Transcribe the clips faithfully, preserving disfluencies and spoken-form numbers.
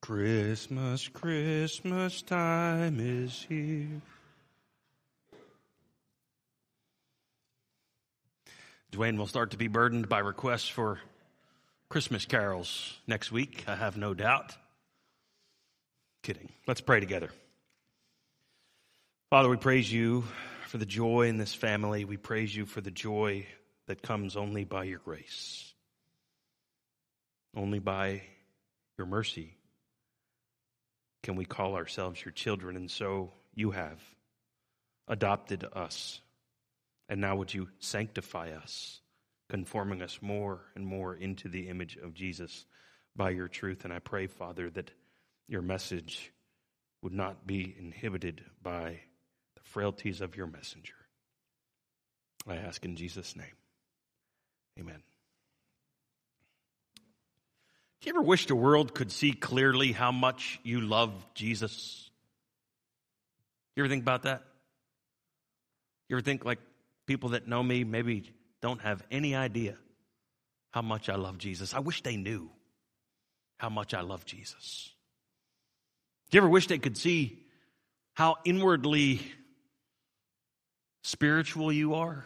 Christmas, Christmas time is here. Dwayne will start to be burdened by requests for Christmas carols next week, I have no doubt. Kidding. Let's pray together. Father, we praise you for the joy in this family. We praise you for the joy that comes only by your grace, only by your mercy can we call ourselves your children, and so you have adopted us. And now would you sanctify us, conforming us more and more into the image of Jesus by your truth. And I pray, Father, that your message would not be inhibited by the frailties of your messenger. I ask in Jesus' name. Amen. Do you ever wish the world could see clearly how much you love Jesus? You ever think about that? You ever think like people that know me maybe don't have any idea how much I love Jesus? I wish they knew how much I love Jesus. Do you ever wish they could see how inwardly spiritual you are?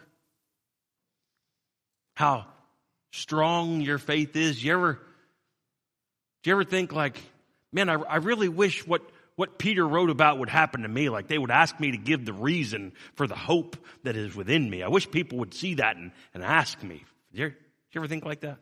How strong your faith is? You ever Do you ever think like, man, I, I really wish what, what Peter wrote about would happen to me. Like they would ask me to give the reason for the hope that is within me. I wish people would see that and, and ask me. Do you, do you ever think like that?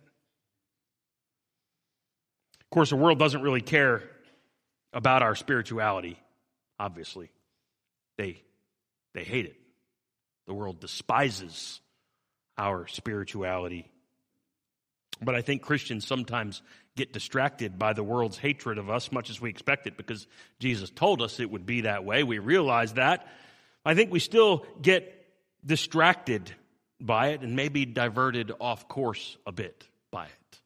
Of course, the world doesn't really care about our spirituality, obviously. They, they hate it. The world despises our spirituality. But I think Christians sometimes get distracted by the world's hatred of us, much as we expect it, because Jesus told us it would be that way. We realize that. I think we still get distracted by it and maybe diverted off course a bit by it.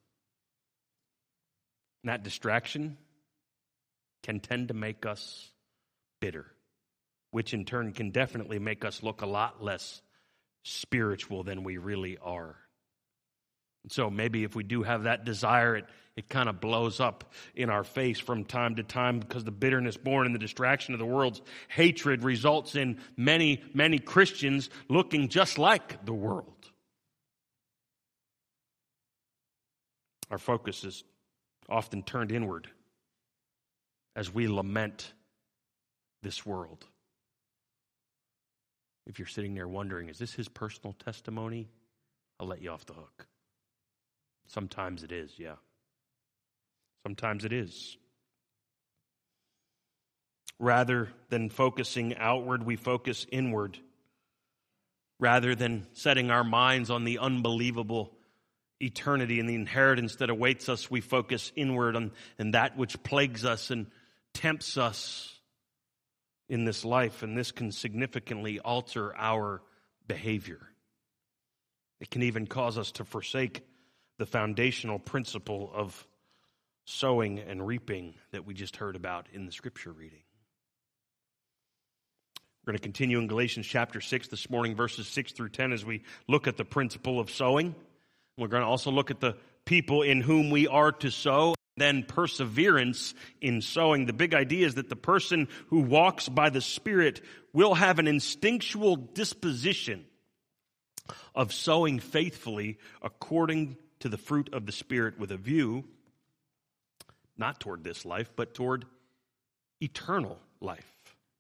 And that distraction can tend to make us bitter, which in turn can definitely make us look a lot less spiritual than we really are. So maybe if we do have that desire, it, it kind of blows up in our face from time to time because the bitterness born in the distraction of the world's hatred results in many, many Christians looking just like the world. Our focus is often turned inward as we lament this world. If you're sitting there wondering, is this his personal testimony? I'll let you off the hook. Sometimes it is, yeah. Sometimes it is. Rather than focusing outward, we focus inward. Rather than setting our minds on the unbelievable eternity and the inheritance that awaits us, we focus inward on and that which plagues us and tempts us in this life, and this can significantly alter our behavior. It can even cause us to forsake the foundational principle of sowing and reaping that we just heard about in the scripture reading. We're going to continue in Galatians chapter six this morning, verses six through ten, as we look at the principle of sowing. We're going to also look at the people in whom we are to sow, and then perseverance in sowing. The big idea is that the person who walks by the Spirit will have an instinctual disposition of sowing faithfully according to the fruit of the Spirit, with a view not toward this life, but toward eternal life.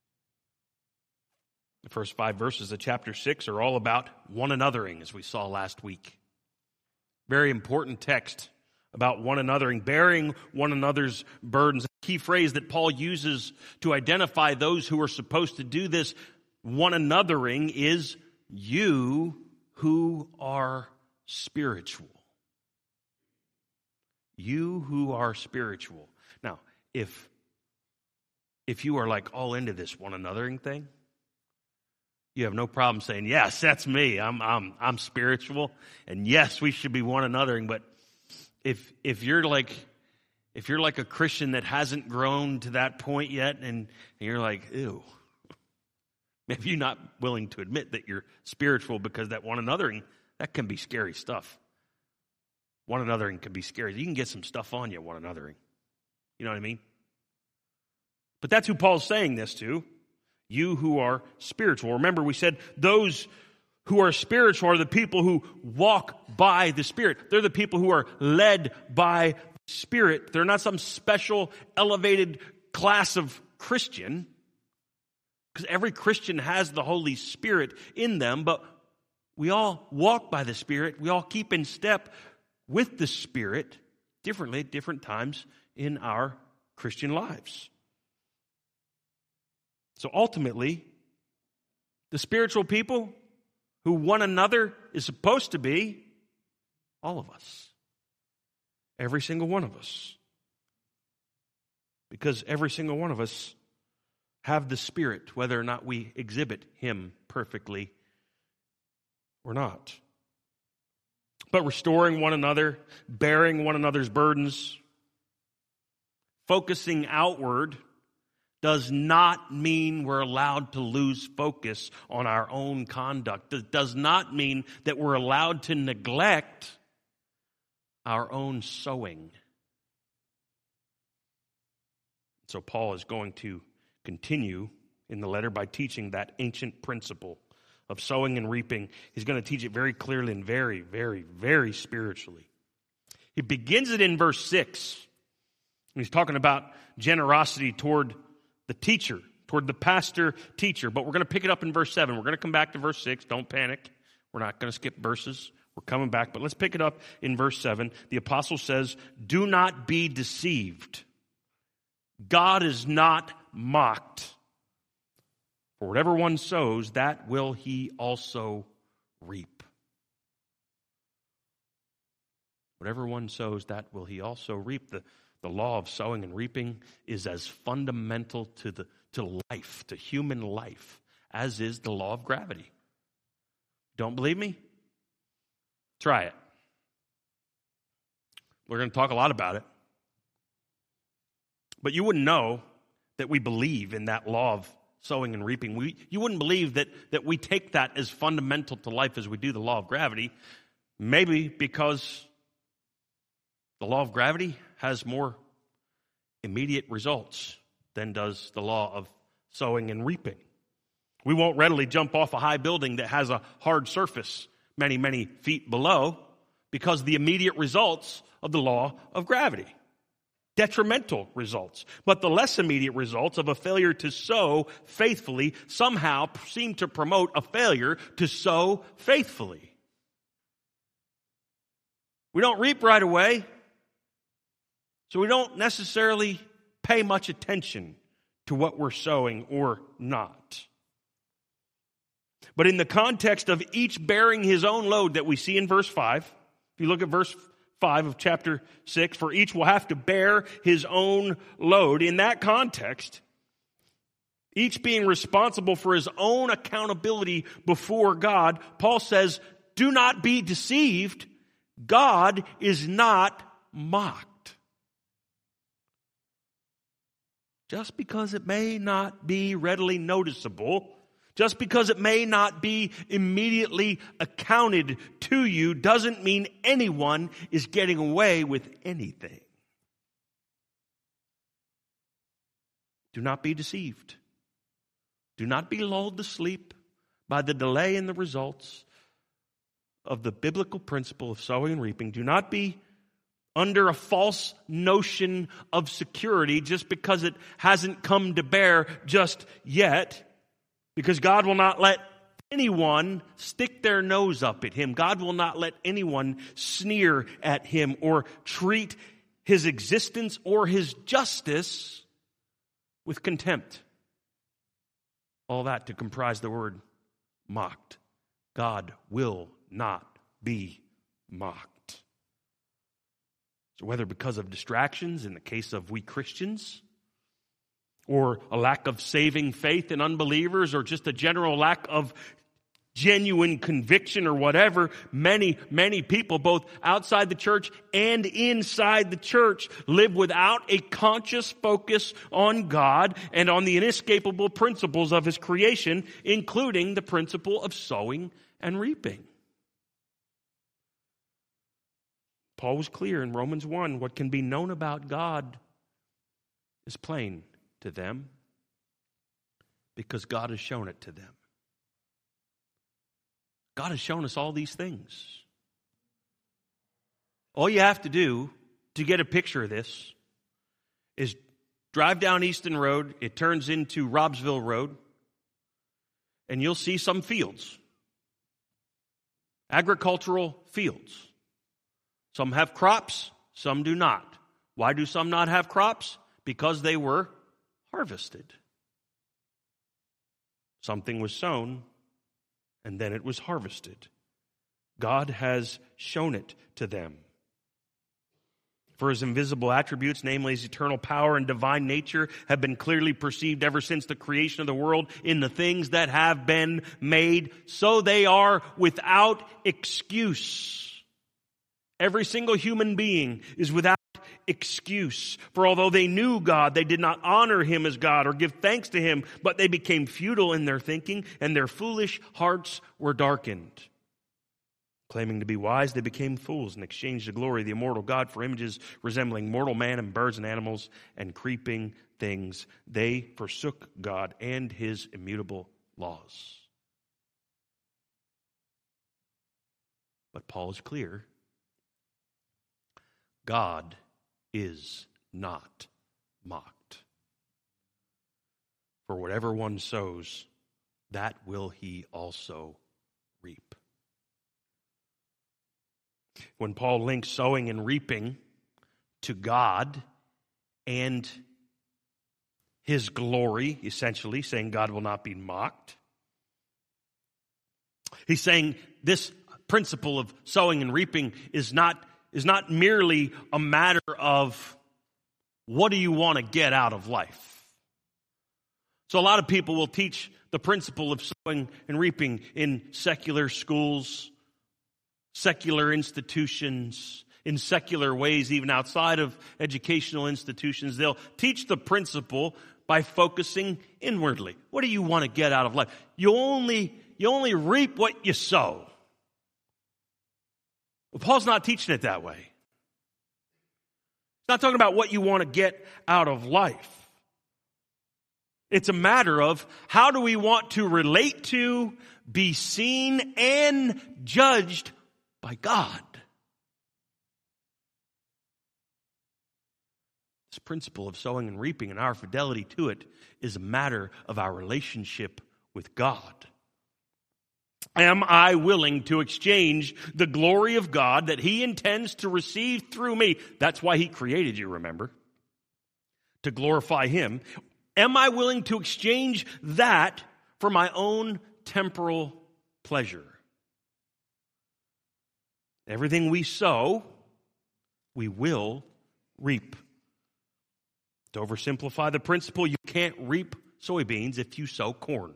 The first five verses of chapter six are all about one anothering, as we saw last week. Very important text about one anothering, bearing one another's burdens. A key phrase that Paul uses to identify those who are supposed to do this one anothering is you who are spiritual. You who are spiritual. Now, if if you are like all into this one anothering thing, you have no problem saying, yes, that's me. I'm I'm I'm spiritual, and yes, we should be one anothering. But if if you're like if you're like a Christian that hasn't grown to that point yet, and, and you're like, ew, maybe you're not willing to admit that you're spiritual, because that one anothering, that can be scary stuff. One anothering can be scary. You can get some stuff on you, one anothering. You know what I mean? But that's who Paul's saying this to. You who are spiritual. Remember, we said those who are spiritual are the people who walk by the Spirit. They're the people who are led by the Spirit. They're not some special, elevated class of Christian, because every Christian has the Holy Spirit in them, but we all walk by the Spirit. We all keep in step with the Spirit differently at different times in our Christian lives. So ultimately, the spiritual people who one another is supposed to be, all of us. Every single one of us. Because every single one of us have the Spirit, whether or not we exhibit Him perfectly or not. But restoring one another, bearing one another's burdens, focusing outward does not mean we're allowed to lose focus on our own conduct. It does not mean that we're allowed to neglect our own sowing. So Paul is going to continue in the letter by teaching that ancient principle of sowing and reaping. He's going to teach it very clearly and very, very, very spiritually. He begins it in verse six. He's talking about generosity toward the teacher, toward the pastor teacher. But we're going to pick it up in verse seven. We're going to come back to verse six. Don't panic. We're not going to skip verses. We're coming back. But let's pick it up in verse seven. The apostle says, "Do not be deceived. God is not mocked. For whatever one sows, that will he also reap." Whatever one sows, that will he also reap. The, the law of sowing and reaping is as fundamental to the to life, to human life, as is the law of gravity. Don't believe me? Try it. We're going to talk a lot about it. But you wouldn't know that we believe in that law of sowing and reaping. We, you wouldn't believe that, that we take that as fundamental to life as we do the law of gravity. Maybe because the law of gravity has more immediate results than does the law of sowing and reaping. We won't readily jump off a high building that has a hard surface many, many feet below because of the immediate results of the law of gravity. Detrimental results. But the less immediate results of a failure to sow faithfully somehow seem to promote a failure to sow faithfully. We don't reap right away, so we don't necessarily pay much attention to what we're sowing or not. But in the context of each bearing his own load that we see in verse five, if you look at verse five of chapter six, for each will have to bear his own load. In that context, each being responsible for his own accountability before God, Paul says, do not be deceived. God is not mocked. Just because it may not be readily noticeable, just because it may not be immediately accounted to you, doesn't mean anyone is getting away with anything. Do not be deceived. Do not be lulled to sleep by the delay in the results of the biblical principle of sowing and reaping. Do not be under a false notion of security just because it hasn't come to bear just yet. Because God will not let anyone stick their nose up at him. God will not let anyone sneer at him or treat his existence or his justice with contempt. All that to comprise the word mocked. God will not be mocked. So whether because of distractions in the case of we Christians, or a lack of saving faith in unbelievers, or just a general lack of genuine conviction or whatever, many, many people, both outside the church and inside the church, live without a conscious focus on God and on the inescapable principles of His creation, including the principle of sowing and reaping. Paul was clear in Romans one, what can be known about God is plain. to them? Because God has shown it to them. God has shown us all these things. All you have to do to get a picture of this is drive down Easton Road. It turns into Robsville Road. And you'll see some fields. Agricultural fields. Some have crops, some do not. Why do some not have crops? Because they were harvested. Something was sown, and then it was harvested. God has shown it to them. For his invisible attributes, namely his eternal power and divine nature, have been clearly perceived ever since the creation of the world in the things that have been made, so they are without excuse. Every single human being is without excuse. For although they knew God, they did not honor him as God or give thanks to him, but they became futile in their thinking, and their foolish hearts were darkened. Claiming to be wise, they became fools and exchanged the glory of the immortal God for images resembling mortal man and birds and animals and creeping things. They forsook God and his immutable laws. But Paul is clear. God is not mocked. For whatever one sows, that will he also reap. When Paul links sowing and reaping to God and his glory, essentially saying God will not be mocked, he's saying this principle of sowing and reaping is not, is not merely a matter of what do you want to get out of life. So a lot of people will teach the principle of sowing and reaping in secular schools, secular institutions, in secular ways, even outside of educational institutions. They'll teach the principle by focusing inwardly. What do you want to get out of life? You only, you only reap what you sow. Well, Paul's not teaching it that way. He's not talking about what you want to get out of life. It's a matter of how do we want to relate to, be seen, and judged by God. This principle of sowing and reaping and our fidelity to it is a matter of our relationship with God. Am I willing to exchange the glory of God that he intends to receive through me? That's why he created you, remember? To glorify him. Am I willing to exchange that for my own temporal pleasure? Everything we sow, we will reap. To oversimplify the principle, you can't reap soybeans if you sow corn.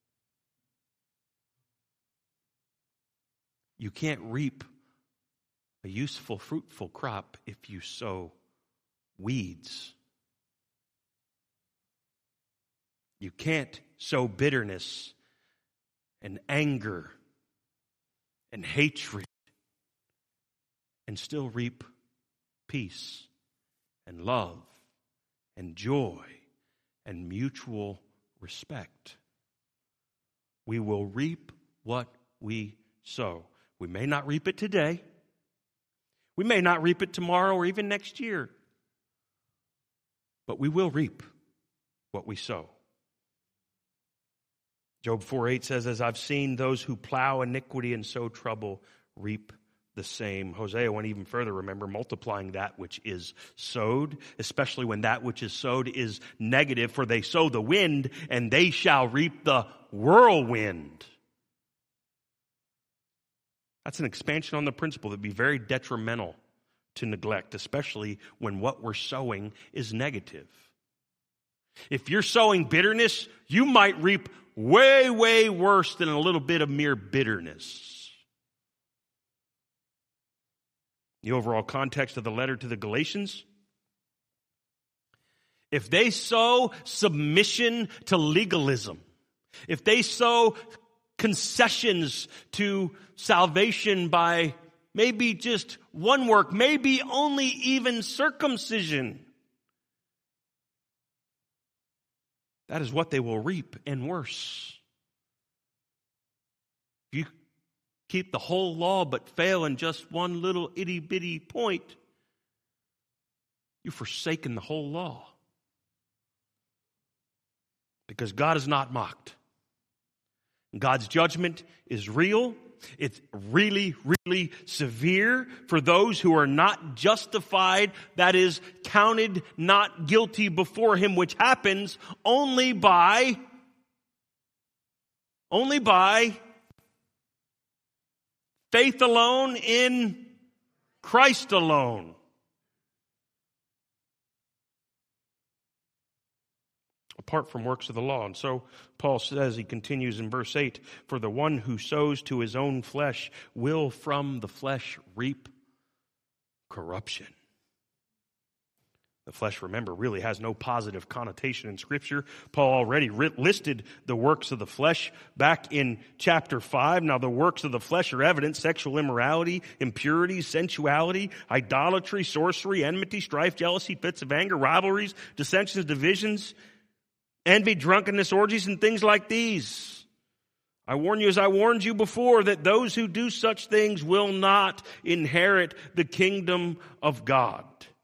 You can't reap a useful, fruitful crop if you sow weeds. You can't sow bitterness and anger and hatred and still reap peace and love and joy and mutual respect. We will reap what we sow. We may not reap it today. We may not reap it tomorrow or even next year. But we will reap what we sow. Job four eight says, as I've seen those who plow iniquity and sow trouble reap the same. Hosea went even further, remember, multiplying that which is sowed, especially when that which is sowed is negative, for they sow the wind and they shall reap the whirlwind. That's an expansion on the principle that would be very detrimental to neglect, especially when what we're sowing is negative. If you're sowing bitterness, you might reap way, way worse than a little bit of mere bitterness. The overall context of the letter to the Galatians, if they sow submission to legalism, if they sow concessions to salvation by maybe just one work, maybe only even circumcision, that is what they will reap, and worse. If you keep the whole law but fail in just one little itty-bitty point, you've forsaken the whole law. Because God is not mocked. God's judgment is real. It's really, really severe for those who are not justified, that is, counted not guilty before Him, which happens only by, only by faith alone in Christ alone. Apart from works of the law. And so Paul says, he continues in verse eight, for the one who sows to his own flesh will from the flesh reap corruption. The flesh, remember, really has no positive connotation in Scripture. Paul already listed the works of the flesh back in chapter five. Now, the works of the flesh are evident: sexual immorality, impurity, sensuality, idolatry, sorcery, enmity, strife, jealousy, fits of anger, rivalries, dissensions, divisions, envy, drunkenness, orgies, and things like these. I warn you, as I warned you before, that those who do such things will not inherit the kingdom of God.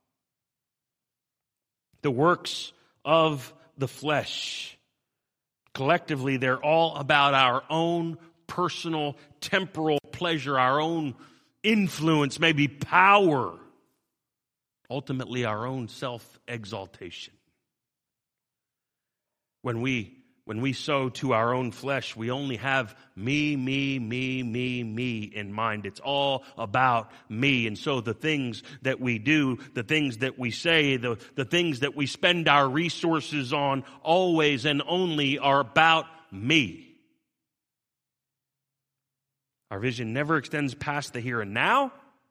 The works of the flesh, collectively, they're all about our own personal, temporal pleasure, our own influence, maybe power, ultimately our own self-exaltation. When we, when we sow to our own flesh, we only have me, me, me, me, me in mind. It's all about me. And so the things that we do, the things that we say, the, the things that we spend our resources on always and only are about me. Our vision never extends past the here and now.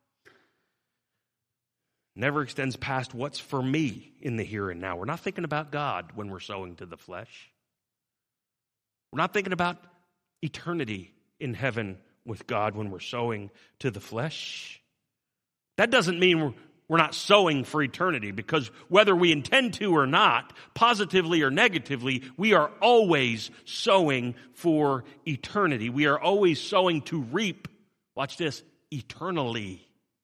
Never extends past what's for me in the here and now. We're not thinking about God when we're sowing to the flesh. We're not thinking about eternity in heaven with God when we're sowing to the flesh. That doesn't mean we're, we're not sowing for eternity, because whether we intend to or not, positively or negatively, we are always sowing for eternity. We are always sowing to reap, watch this, eternally.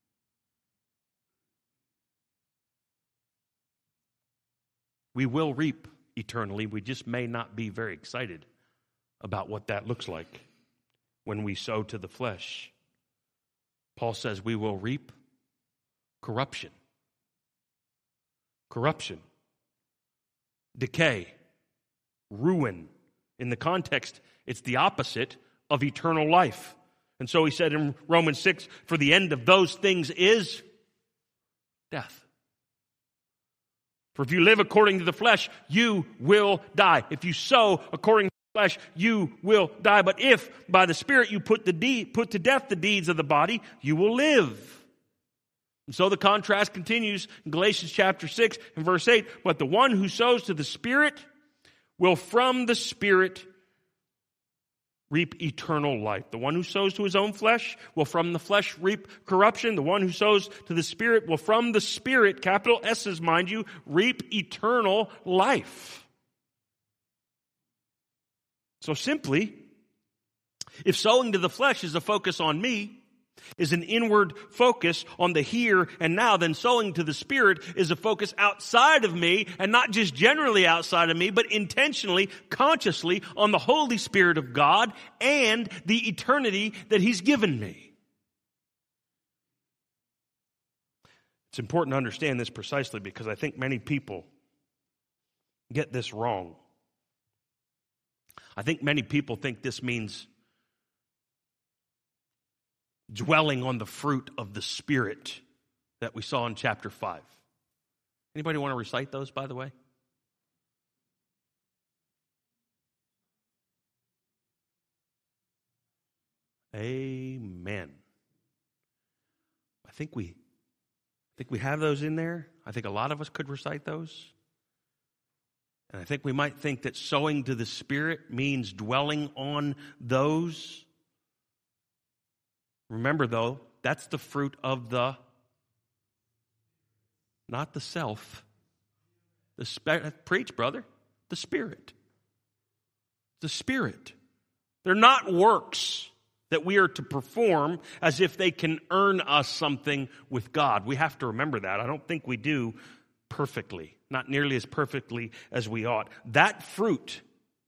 We will reap eternally. We just may not be very excited about what that looks like when we sow to the flesh. Paul says we will reap corruption. Corruption. Decay. Ruin. In the context, it's the opposite of eternal life. And so he said in Romans six, for the end of those things is death. For if you live according to the flesh, you will die. If you sow according to the flesh, you will die. But if by the Spirit you put the de- put to death the deeds of the body, you will live. And so the contrast continues in Galatians chapter six and verse eight. But the one who sows to the Spirit will from the Spirit reap eternal life. The one who sows to his own flesh will from the flesh reap corruption. The one who sows to the Spirit will from the Spirit, capital S's mind you, reap eternal life. So simply, if sowing to the flesh is a focus on me, is an inward focus on the here and now, then sowing to the Spirit is a focus outside of me, and not just generally outside of me, but intentionally, consciously on the Holy Spirit of God and the eternity that He's given me. It's important to understand this precisely because I think many people get this wrong. I think many people think this means dwelling on the fruit of the Spirit that we saw in chapter five. Anybody want to recite those, by the way? Amen. I think we, I think we have those in there. I think a lot of us could recite those. And I think we might think that sowing to the Spirit means dwelling on those. Remember, though, that's the fruit of the, not the self. The Spirit, preach, brother, the Spirit. the Spirit. They're not works that we are to perform as if they can earn us something with God. We have to remember that. I don't think we do perfectly, not nearly as perfectly as we ought. That fruit,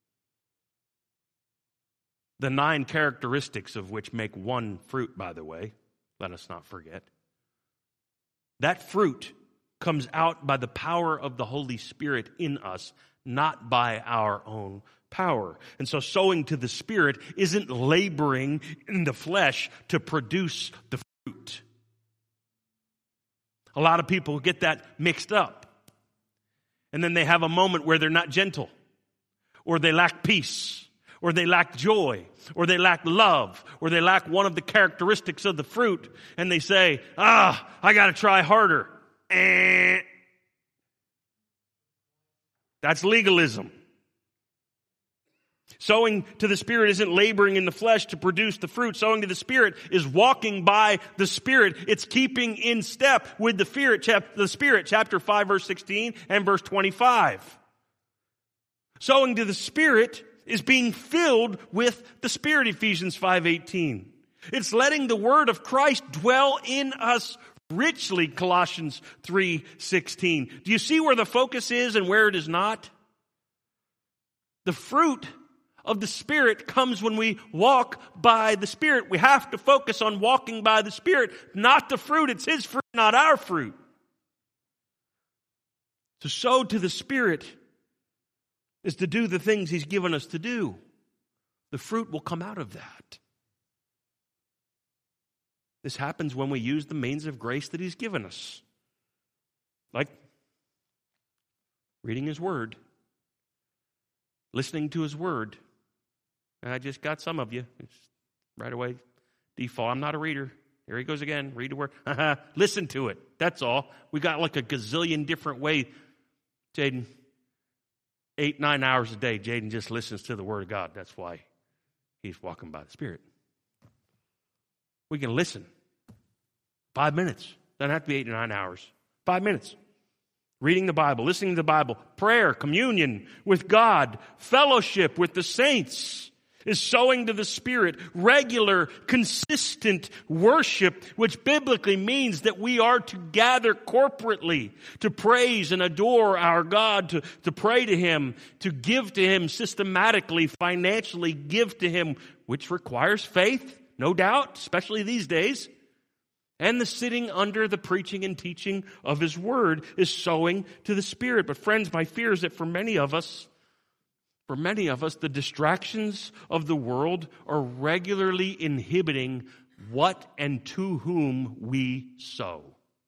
the nine characteristics of which make one fruit, by the way, let us not forget. That fruit comes out by the power of the Holy Spirit in us, not by our own power. And so sowing to the Spirit isn't laboring in the flesh to produce the fruit. A lot of people get that mixed up. And then they have a moment where they're not gentle, or they lack peace, or they lack joy, or they lack love, or they lack one of the characteristics of the fruit, and they say, ah, I got to try harder. Eh. That's legalism. Sowing to the Spirit isn't laboring in the flesh to produce the fruit. Sowing to the Spirit is walking by the Spirit. It's keeping in step with the Spirit, chap- the Spirit, chapter five, verse sixteen and verse twenty-five. Sowing to the Spirit is being filled with the Spirit, Ephesians five eighteen. It's letting the Word of Christ dwell in us richly, Colossians three sixteen. Do you see where the focus is and where it is not? The fruit of the Spirit comes when we walk by the Spirit. We have to focus on walking by the Spirit, not the fruit. It's His fruit, not our fruit. To sow to the Spirit is to do the things He's given us to do. The fruit will come out of that. This happens when we use the means of grace that He's given us. Like reading His Word, listening to His Word. And I just got some of you. It's right away, default. I'm not a reader. Here he goes again. Read the Word. Listen to it. That's all. We got like a gazillion different ways. Jaden, eight, nine hours a day, Jaden just listens to the Word of God. That's why he's walking by the Spirit. We can listen. Five minutes. Doesn't have to be eight or nine hours. Five minutes. Reading the Bible, listening to the Bible, prayer, communion with God, fellowship with the saints is sowing to the Spirit. Regular, consistent worship, which biblically means that we are to gather corporately to praise and adore our God, to, to pray to Him, to give to Him systematically, financially give to Him, which requires faith, no doubt, especially these days. And the sitting under the preaching and teaching of His Word is sowing to the Spirit. But friends, my fear is that for many of us, for many of us, the distractions of the world are regularly inhibiting what and to whom we sow.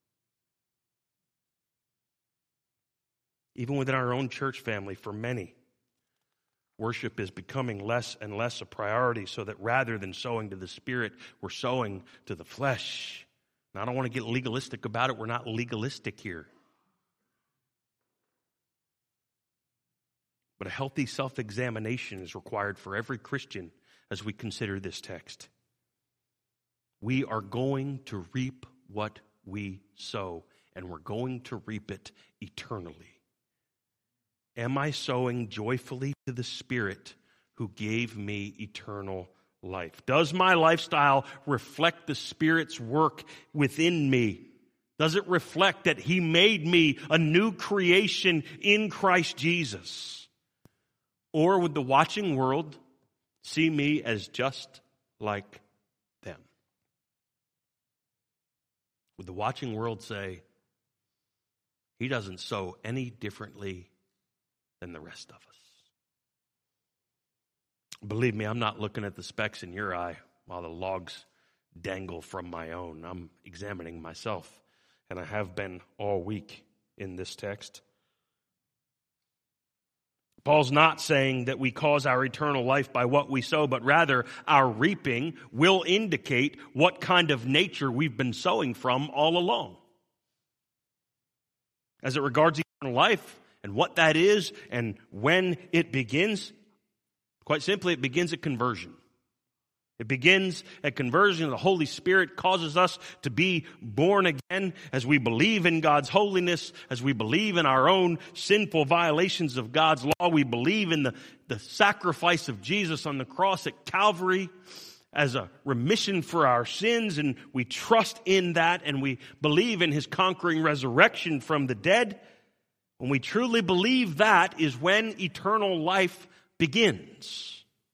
Even within our own church family, for many, worship is becoming less and less a priority, so that rather than sowing to the Spirit, we're sowing to the flesh. And I don't want to get legalistic about it. We're not legalistic here. But a healthy self-examination is required for every Christian as we consider this text. We are going to reap what we sow, and we're going to reap it eternally. Am I sowing joyfully to the Spirit who gave me eternal life? Does my lifestyle reflect the Spirit's work within me? Does it reflect that He made me a new creation in Christ Jesus? Or would the watching world see me as just like them? Would the watching world say, he doesn't sow any differently than the rest of us? Believe me, I'm not looking at the specks in your eye while the logs dangle from my own. I'm examining myself, and I have been all week in this text. Paul's not saying that we cause our eternal life by what we sow, but rather our reaping will indicate what kind of nature we've been sowing from all along. As it regards eternal life and what that is and when it begins, quite simply, it begins at conversion. It begins at conversion. The Holy Spirit causes us to be born again as we believe in God's holiness, as we believe in our own sinful violations of God's law. We believe in the, the sacrifice of Jesus on the cross at Calvary as a remission for our sins, and we trust in that, and we believe in His conquering resurrection from the dead. When we truly believe that is when eternal life begins.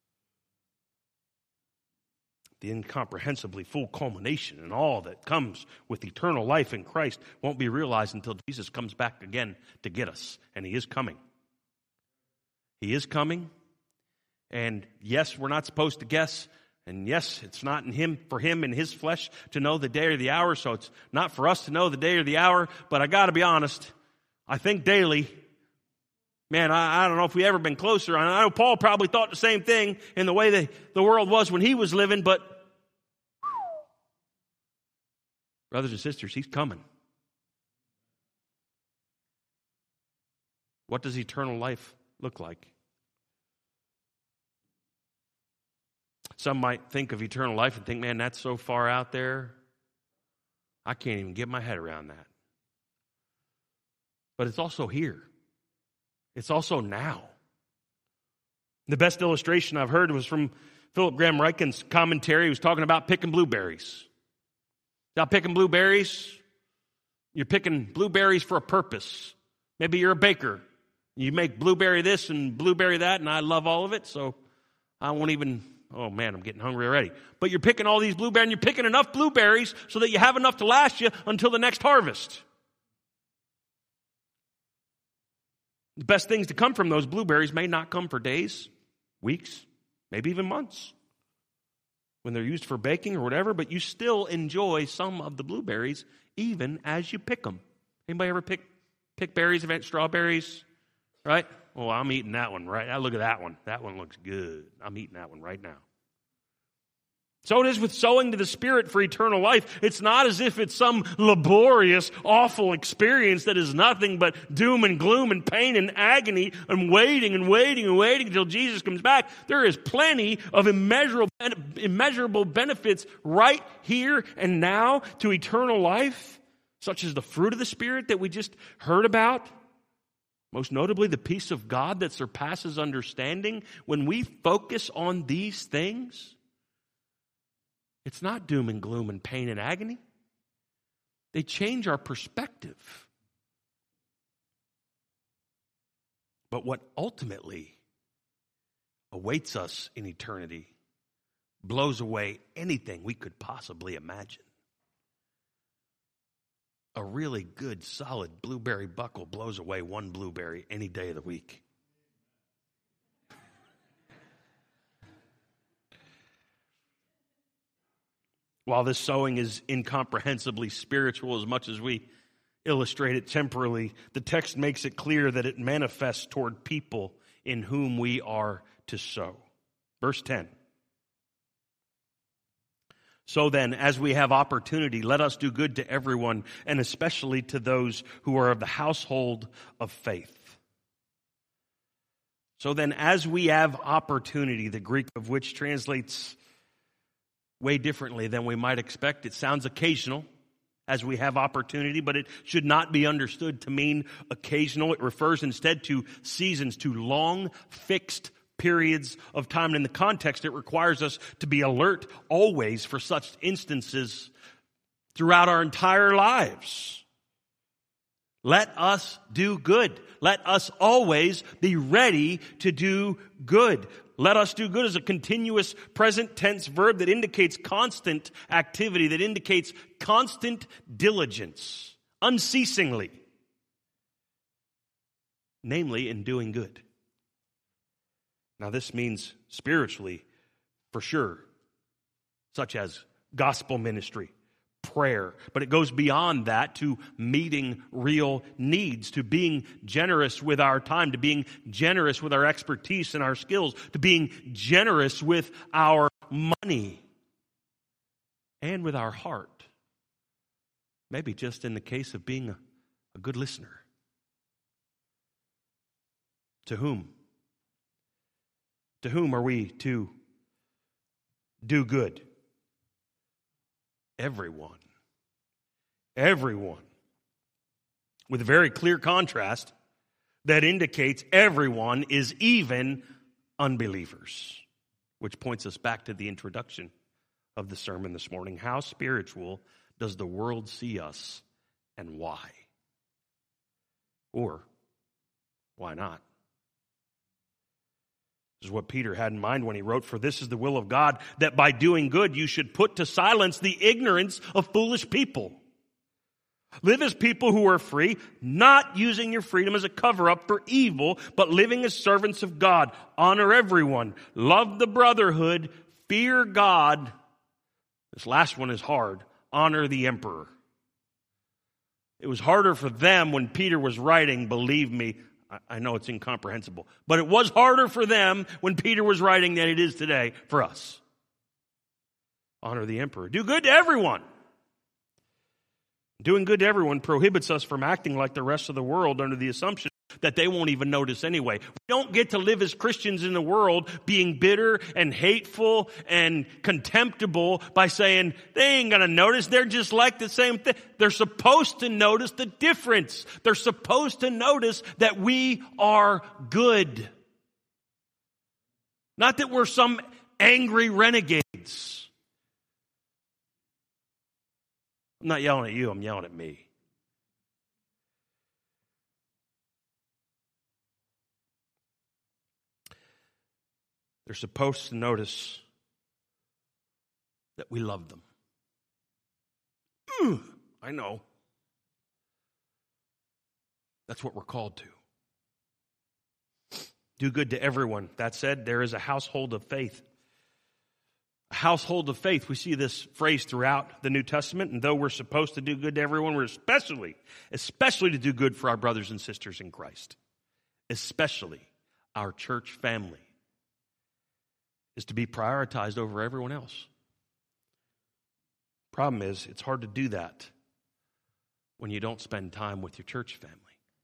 The incomprehensibly full culmination and all that comes with eternal life in Christ won't be realized until Jesus comes back again to get us. And He is coming. He is coming. And yes, we're not supposed to guess. And yes, it's not in Him, for Him in His flesh to know the day or the hour. So it's not for us to know the day or the hour. But I got to be honest, I think daily, man, I, I don't know if we've ever been closer. I know Paul probably thought the same thing in the way that the world was when he was living, but brothers and sisters, He's coming. What does eternal life look like? Some might think of eternal life and think, man, that's so far out there. I can't even get my head around that. But it's also here. It's also now. The best illustration I've heard was from Philip Graham Ryken's commentary. He was talking about picking blueberries. Now, picking blueberries, you're picking blueberries for a purpose. Maybe you're a baker. You make blueberry this and blueberry that, and I love all of it, so I won't even, oh man, I'm getting hungry already. But you're picking all these blueberries, and you're picking enough blueberries so that you have enough to last you until the next harvest. The best things to come from those blueberries may not come for days, weeks, maybe even months when they're used for baking or whatever, but you still enjoy some of the blueberries even as you pick them. Anybody ever pick pick berries, strawberries, right? Oh, I'm eating that one, right? Now look at that one. That one looks good. I'm eating that one right now. So it is with sowing to the Spirit for eternal life. It's not as if it's some laborious, awful experience that is nothing but doom and gloom and pain and agony and waiting and waiting and waiting until Jesus comes back. There is plenty of immeasurable, immeasurable benefits right here and now to eternal life, such as the fruit of the Spirit that we just heard about. Most notably, the peace of God that surpasses understanding. When we focus on these things, it's not doom and gloom and pain and agony. They change our perspective. But what ultimately awaits us in eternity blows away anything we could possibly imagine. A really good, solid blueberry buckle blows away one blueberry any day of the week. While this sowing is incomprehensibly spiritual as much as we illustrate it temporally, the text makes it clear that it manifests toward people in whom we are to sow. Verse ten. So then, as we have opportunity, let us do good to everyone, and especially to those who are of the household of faith. So then, as we have opportunity, the Greek of which translates way differently than we might expect. It sounds occasional, as we have opportunity, but it should not be understood to mean occasional. It refers instead to seasons, to long, fixed periods of time. And in the context, it requires us to be alert always for such instances throughout our entire lives. Let us do good. Let us always be ready to do good. Let us do good is a continuous present tense verb that indicates constant activity, that indicates constant diligence, unceasingly. Namely, in doing good. Now, this means spiritually, for sure, such as gospel ministry, prayer, but it goes beyond that to meeting real needs, to being generous with our time, to being generous with our expertise and our skills, to being generous with our money and with our heart. Maybe just in the case of being a, a good listener. To whom? To whom are we to do good. Everyone. Everyone. With a very clear contrast that indicates everyone is even unbelievers. Which points us back to the introduction of the sermon this morning. How spiritual does the world see us, and why? Or why not? This is what Peter had in mind when he wrote, "For this is the will of God, that by doing good you should put to silence the ignorance of foolish people. Live as people who are free, not using your freedom as a cover-up for evil, but living as servants of God. Honor everyone. Love the brotherhood. Fear God." This last one is hard. Honor the emperor. It was harder for them when Peter was writing, believe me. I know it's incomprehensible. But it was harder for them when Peter was writing than it is today for us. Honor the emperor. Do good to everyone. Doing good to everyone prohibits us from acting like the rest of the world under the assumption that they won't even notice anyway. We don't get to live as Christians in the world being bitter and hateful and contemptible by saying, they ain't going to notice. They're just like the same thing. They're supposed to notice the difference. They're supposed to notice that we are good. Not that we're some angry renegades. I'm not yelling at you, I'm yelling at me. They're supposed to notice that we love them. Mm, I know. That's what we're called to. Do good to everyone. That said, there is a household of faith. A household of faith. We see this phrase throughout the New Testament, and though we're supposed to do good to everyone, we're especially, especially to do good for our brothers and sisters in Christ. Especially our church family is to be prioritized over everyone else. Problem is, it's hard to do that when you don't spend time with your church family.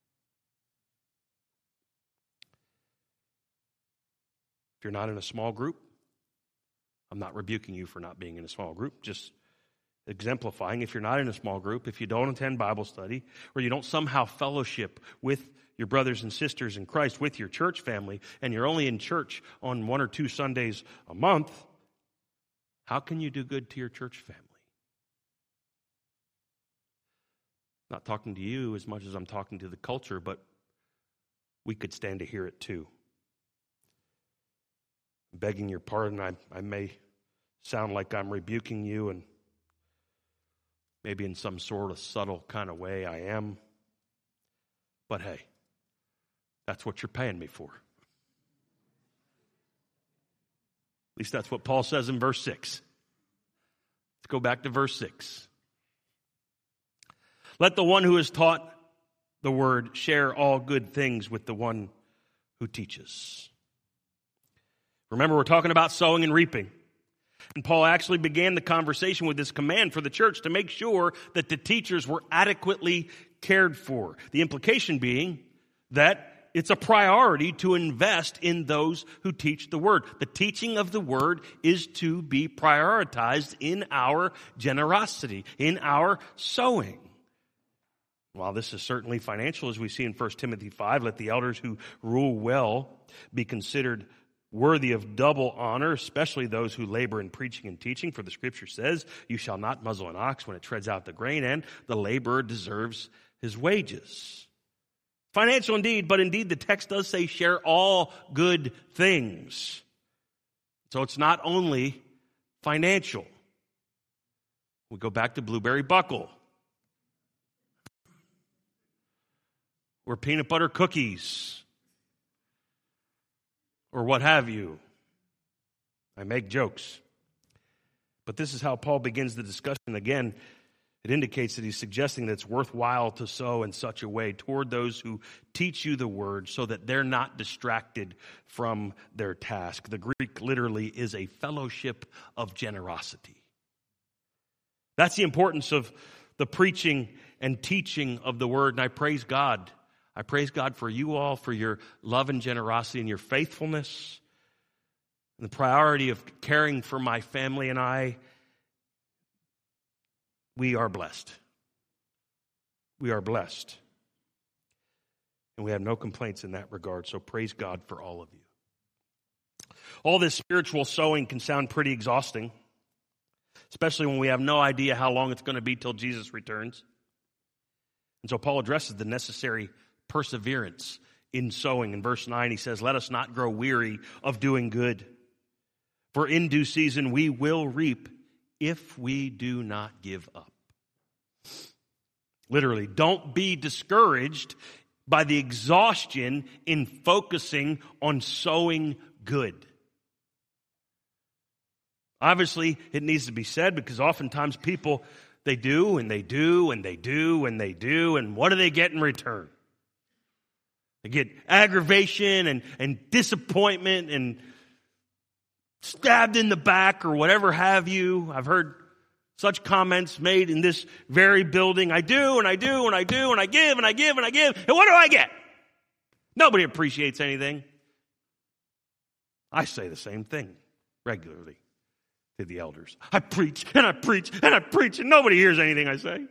If you're not in a small group, I'm not rebuking you for not being in a small group, just exemplifying. If you're not in a small group, if you don't attend Bible study, or you don't somehow fellowship with your brothers and sisters in Christ, with your church family, and you're only in church on one or two Sundays a month, how can you do good to your church family? Not talking to you as much as I'm talking to the culture, but we could stand to hear it too. Begging your pardon, I, I may sound like I'm rebuking you, and maybe in some sort of subtle kind of way I am. But hey, that's what you're paying me for. At least that's what Paul says in verse six. Let's go back to verse six. Let the one who is taught the word share all good things with the one who teaches. Remember, we're talking about sowing and reaping. And Paul actually began the conversation with this command for the church to make sure that the teachers were adequately cared for. The implication being that it's a priority to invest in those who teach the word. The teaching of the word is to be prioritized in our generosity, in our sowing. While this is certainly financial, as we see in First Timothy five, let the elders who rule well be considered worthy of double honor, especially those who labor in preaching and teaching. For the scripture says, you shall not muzzle an ox when it treads out the grain, and the laborer deserves his wages. Financial indeed, but indeed the text does say share all good things. So it's not only financial. We go back to Blueberry Buckle, or peanut butter cookies, or what have you. I make jokes. But this is how Paul begins the discussion. Again, it indicates that he's suggesting that it's worthwhile to sow in such a way toward those who teach you the word so that they're not distracted from their task. The Greek literally is a fellowship of generosity. That's the importance of the preaching and teaching of the word, and I praise God. I praise God for you all, for your love and generosity and your faithfulness. and the priority of caring for my family and I, we are blessed. We are blessed. And we have no complaints in that regard, so praise God for all of you. All this spiritual sowing can sound pretty exhausting, especially when we have no idea how long it's going to be till Jesus returns. And so Paul addresses the necessary perseverance in sowing. In verse nine, he says, "Let us not grow weary of doing good, for in due season we will reap if we do not give up." Literally, don't be discouraged by the exhaustion in focusing on sowing good. Obviously, it needs to be said because oftentimes people, they do and they do and they do and they do, and what do they get in return? They get aggravation and, and disappointment and stabbed in the back or whatever have you. I've heard such comments made in this very building. I do and I do and I do and I give and I give and I give. And what do I get? Nobody appreciates anything. I say the same thing regularly to the elders. I preach and I preach and I preach and nobody hears anything I say.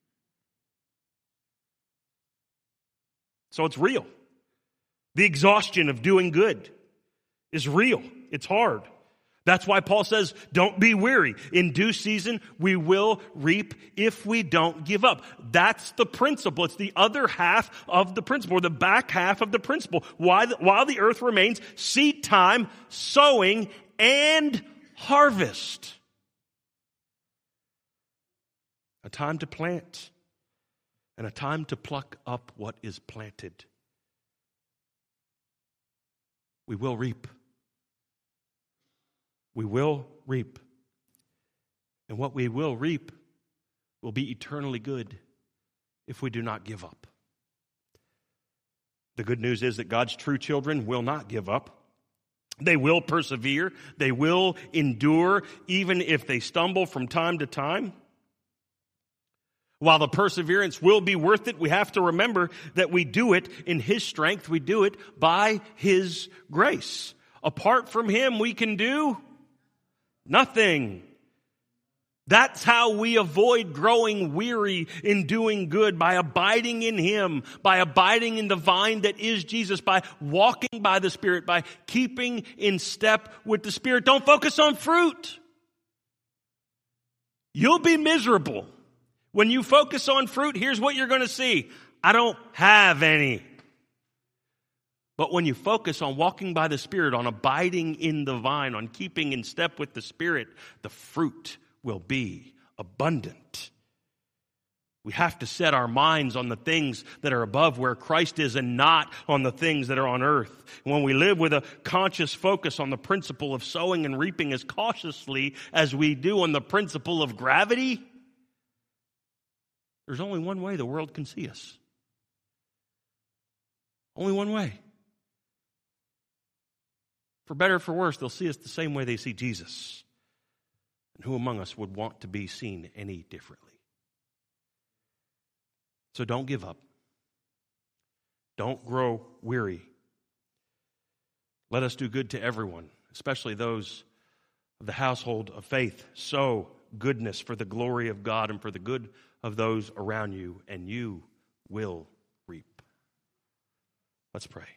So it's real. The exhaustion of doing good is real. It's hard. That's why Paul says, don't be weary. In due season, we will reap if we don't give up. That's the principle. It's the other half of the principle, or the back half of the principle. While the, while the earth remains, seed time, sowing, and harvest. A time to plant and a time to pluck up what is planted. We will reap. We will reap. And what we will reap will be eternally good if we do not give up. The good news is that God's true children will not give up. They will persevere. They will endure, even if they stumble from time to time. While the perseverance will be worth it, we have to remember that we do it in His strength. We do it by His grace. Apart from Him, we can do nothing. That's how we avoid growing weary in doing good, by abiding in Him, by abiding in the vine that is Jesus, by walking by the Spirit, by keeping in step with the Spirit. Don't focus on fruit. You'll be miserable. When you focus on fruit, here's what you're going to see. I don't have any. But when you focus on walking by the Spirit, on abiding in the vine, on keeping in step with the Spirit, the fruit will be abundant. We have to set our minds on the things that are above where Christ is and not on the things that are on earth. When we live with a conscious focus on the principle of sowing and reaping as cautiously as we do on the principle of gravity, there's only one way the world can see us. Only one way. For better or for worse, they'll see us the same way they see Jesus. And who among us would want to be seen any differently? So don't give up. Don't grow weary. Let us do good to everyone, especially those of the household of faith. Sow goodness for the glory of God and for the good of those around you, and you will reap. Let's pray.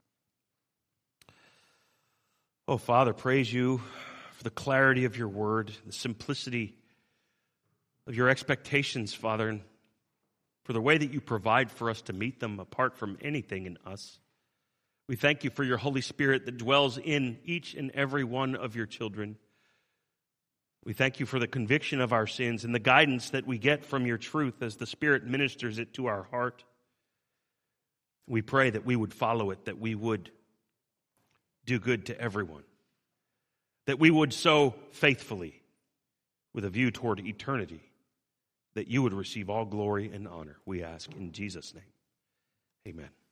Oh, Father, praise you for the clarity of your word, the simplicity of your expectations, Father, and for the way that you provide for us to meet them apart from anything in us. We thank you for your Holy Spirit that dwells in each and every one of your children. We thank you for the conviction of our sins and the guidance that we get from your truth as the Spirit ministers it to our heart. We pray that we would follow it, that we would do good to everyone, that we would sow faithfully with a view toward eternity, that you would receive all glory and honor, we ask in Jesus' name. Amen.